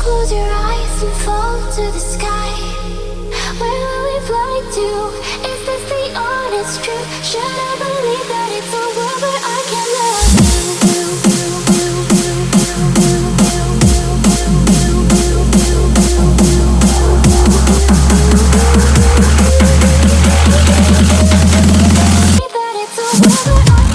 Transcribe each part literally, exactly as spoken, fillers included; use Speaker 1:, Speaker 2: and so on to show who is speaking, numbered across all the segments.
Speaker 1: Close your eyes and fall to the sky. Where will we fly to? Is this the honest truth? Should I believe that it's a world where I can love you? That it's a world where I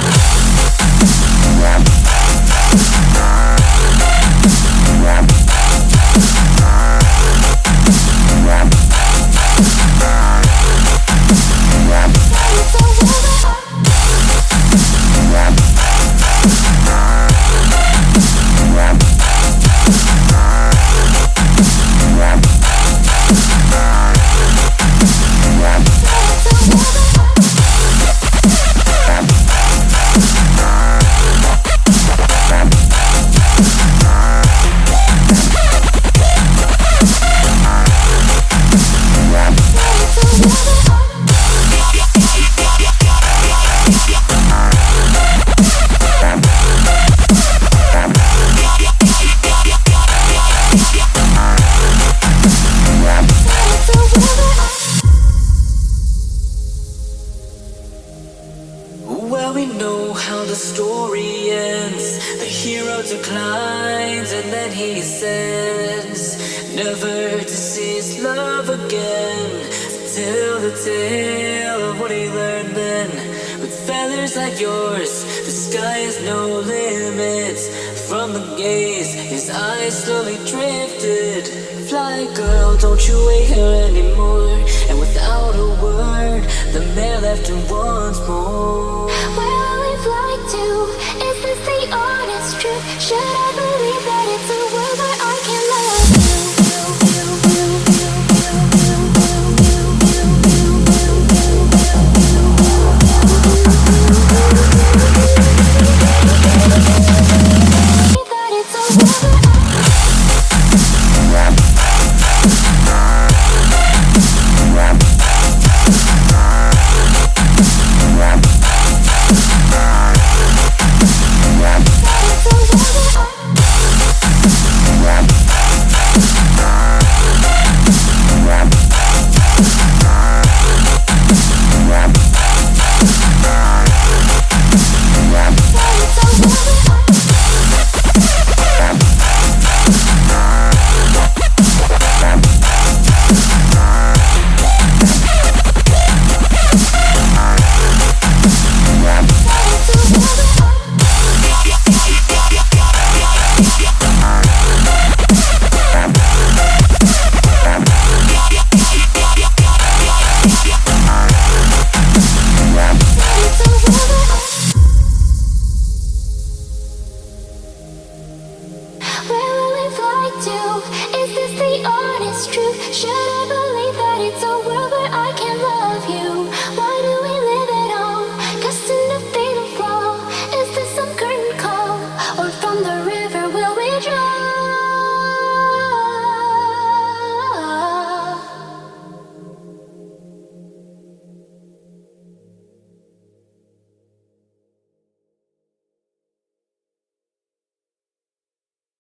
Speaker 2: Well, we know how the story ends. The hero declines and then he ascends, never to see his love again. Tell the tale of what he learned then. With feathers like yours, the sky has no limits. From the gaze, his eyes slowly drifted. Fly, girl, don't you wait here anymore. And without a word, the man left him once more.
Speaker 1: Well,